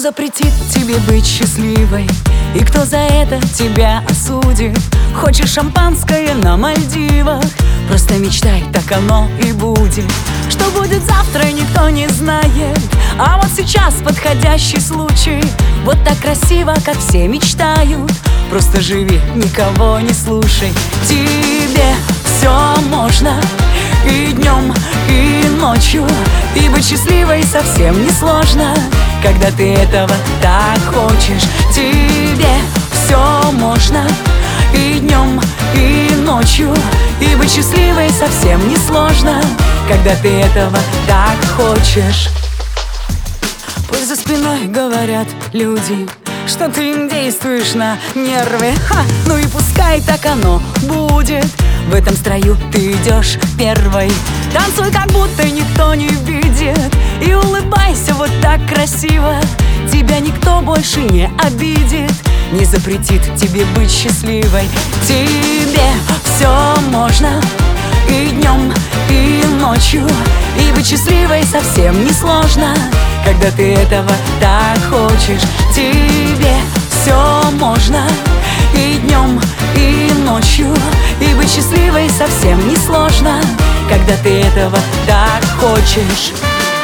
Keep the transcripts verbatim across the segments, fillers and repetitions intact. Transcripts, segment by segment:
запретит тебе быть счастливой? И кто за это тебя осудит? Хочешь шампанское на Мальдивах? Просто мечтай, так оно и будет. Что будет завтра, никто не знает. А вот сейчас подходящий случай. Вот так красиво, как все мечтают. Просто живи, никого не слушай. Тебе все можно и днем, и ночью. И быть счастливой совсем не сложно, когда ты этого так хочешь. Тебе все можно и днем, и ночью. И быть счастливой совсем не сложно, когда ты этого так хочешь. Пусть за спиной говорят люди, что ты им действуешь на нервы. Ха! Ну и пускай так оно будет. В этом строю ты идешь первой. Танцуй, как будто никто не видит. И улыбайся вот так красиво. Тебя никто больше не обидит, не запретит тебе быть счастливой. Тебе все можно и днем, и ночью. И быть счастливой совсем не сложно, когда ты этого так хочешь. Тебе все можно и днем, и ночью. И быть счастливой совсем не сложно, когда ты этого так хочешь.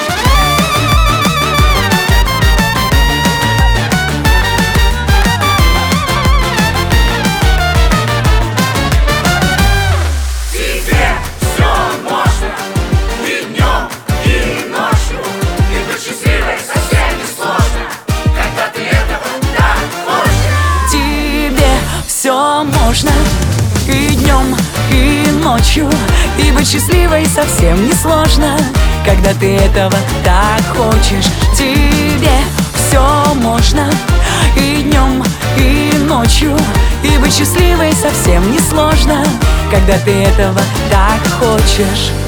Все можно и днем, и ночью. И быть счастливой совсем не сложно, когда ты этого так хочешь. Тебе все можно и днем, и ночью. И быть счастливой совсем не сложно, когда ты этого так хочешь.